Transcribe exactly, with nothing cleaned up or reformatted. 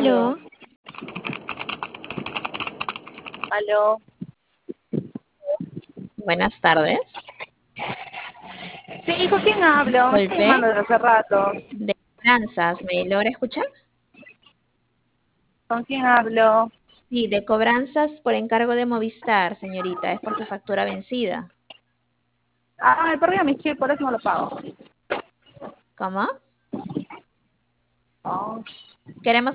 Aló. Aló, Aló. buenas tardes. Sí, ¿con quién hablo? Estoy Disculpe, llamando desde hace rato. de cobranzas, ¿me logra escuchar? ¿Con quién hablo? Sí, de cobranzas por encargo de Movistar, señorita, es por su factura vencida. Ah, perdí a mi chip, por eso no lo pago. ¿Cómo? Oh. Queremos